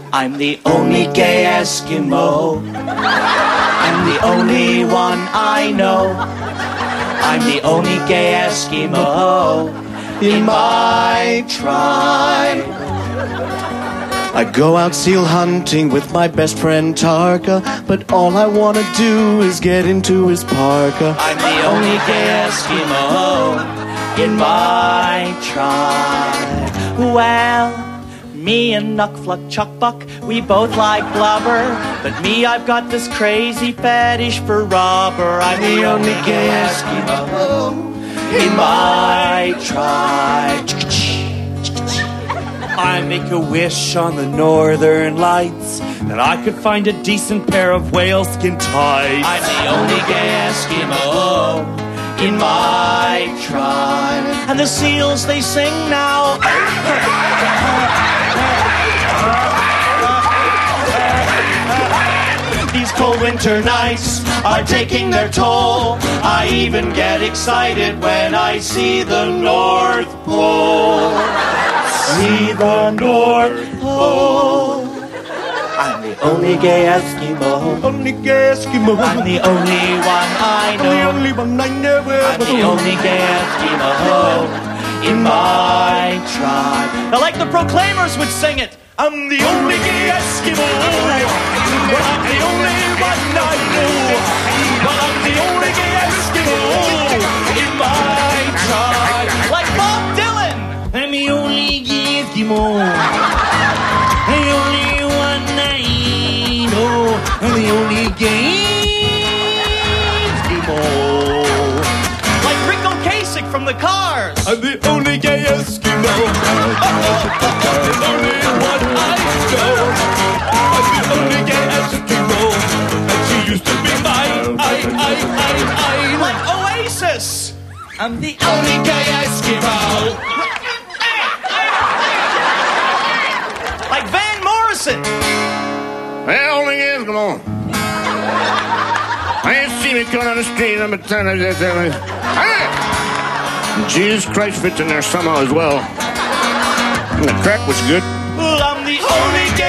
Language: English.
I'm the only gay Eskimo. I'm the only one I know. I'm the only gay Eskimo in my tribe. I go out seal hunting with my best friend Tarka, but all I want to do is get into his parka. I'm the only gay Eskimo in my tribe. Well, me and Nuckfluck Chuckbuck, we both like blubber, but me, I've got this crazy fetish for rubber. I'm the only gay Eskimo in my tribe. I make a wish on the northern lights that I could find a decent pair of whaleskin tights. I'm the only gay Eskimo in my tribe. And the seals, they sing now. These cold winter nights are taking their toll. I even get excited when I see the North Pole. See the North Pole. I'm the only gay Eskimo. Only gay Eskimo. I'm the only one I know. The only one I know. I'm the only gay Eskimo in my tribe. Now, like the Proclaimers would sing it. I'm the only gay Eskimo. Well, I'm the only one I know. Well, I'm the only gay Eskimo in my tribe. Like Bob Dylan. I'm the only gay Eskimo. The only one I know. I'm the only gay Eskimo. Like Rico Kasich from the Cars. I'm the only gay Eskimo. The only one I know. I'm the only gay Eskimo. And she used to be mine. Like Oasis. I'm the only gay Eskimo. Like Van Morrison. Well, only Eskimo. I ain't seen me coming on the street. I'm telling you that. Jesus Christ fits in there somehow as well. And the crack was good. Well, I'm the only